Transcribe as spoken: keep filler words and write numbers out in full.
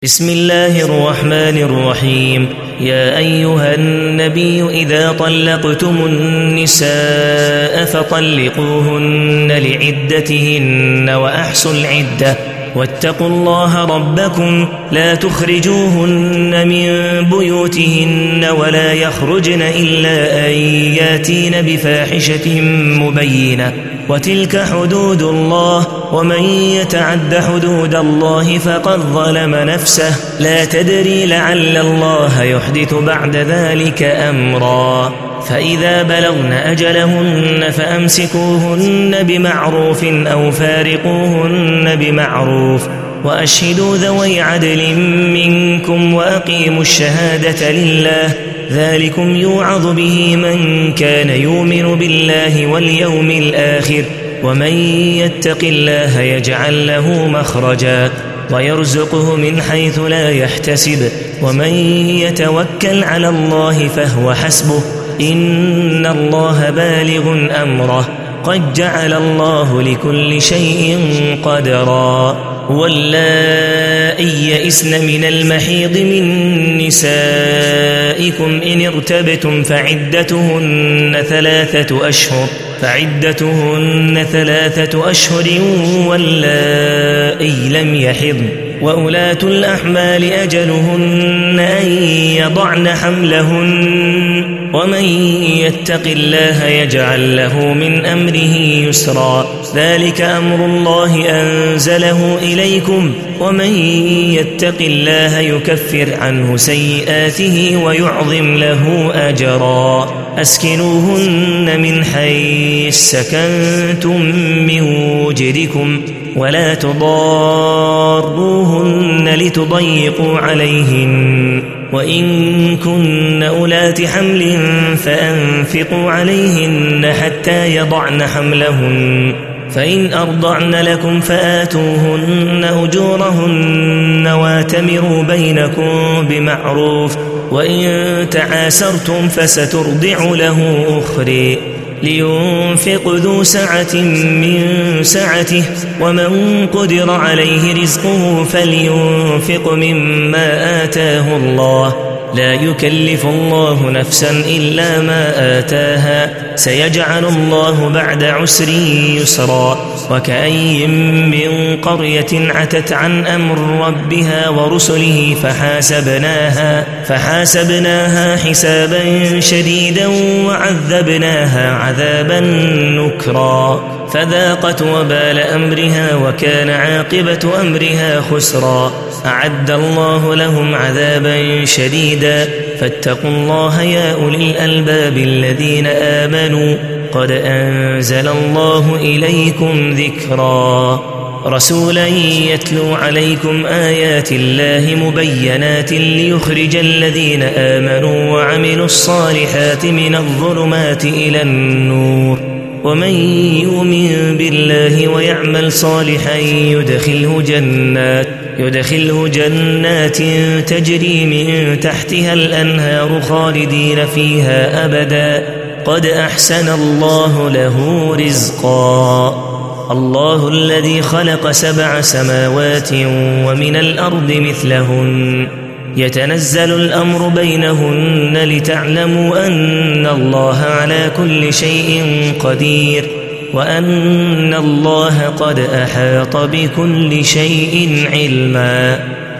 بسم الله الرحمن الرحيم. يا أيها النبي إذا طلقتم النساء فطلقوهن لعدتهن وأحصوا العدة واتقوا الله ربكم لا تخرجوهن من بيوتهن ولا يخرجن إلا أن ياتين بفاحشة مبينة وتلك حدود الله ومن يتعد حدود الله فقد ظلم نفسه لا تدري لعل الله يحدث بعد ذلك أمرا. فإذا بلغن أجلهن فأمسكوهن بمعروف أو فارقوهن بمعروف وأشهدوا ذوي عدل منكم وأقيموا الشهادة لله ذلكم يوعظ به من كان يؤمن بالله واليوم الآخر ومن يتق الله يجعل له مخرجا ويرزقه من حيث لا يحتسب ومن يتوكل على الله فهو حسبه إن الله بالغ أمره قد جعل الله لكل شيء قدرا. واللائي يئسن من المحيض من نسائكم إن ارتبتم فعدتهن ثلاثة أشهر فعدتهن ثلاثة أشهر واللائي لم يحضن وأولاة الأحمال أجلهن أن يضعن حملهن ومن يتق الله يجعل له من أمره يسرا ذلك أمر الله أنزله إليكم ومن يتق الله يكفر عنه سيئاته ويعظم له أجرا. أسكنوهن من حيث سكنتم من وجدكم ولا تضاروهن لتضيقوا عليهن وإن كن أولات حمل فأنفقوا عليهن حتى يضعن حملهن فإن أرضعن لكم فآتوهن أجورهن واتمروا بينكم بمعروف وإن تعاسرتم فسترضع له أخرى لينفق ذو سعة من سعته ومن قدر عليه رزقه فلينفق مما آتاه الله لا يكلف الله نفسا إلا ما آتاها سيجعل الله بعد عسر يسرا. وكأي من قرية عتت عن أمر ربها ورسله فحاسبناها, فحاسبناها حسابا شديدا وعذبناها عذابا نكرا فذاقت وبال أمرها وكان عاقبة أمرها خسرا. أعد الله لهم عذابا شديدا فاتقوا الله يا أولي الألباب الذين آمنوا قد أنزل الله إليكم ذكرا رسولا يتلو عليكم آيات الله مبينات ليخرج الذين آمنوا وعملوا الصالحات من الظلمات إلى النور ومن يؤمن بالله ويعمل صالحا يدخله جنات يدخله جنات تجري من تحتها الأنهار خالدين فيها أبدا قد أحسن الله له رزقا. الله الذي خلق سبع سماوات ومن الأرض مثلهن يتنزل الأمر بينهن لتعلموا أن الله على كل شيء قدير وأن الله قد أحاط بكل شيء علما.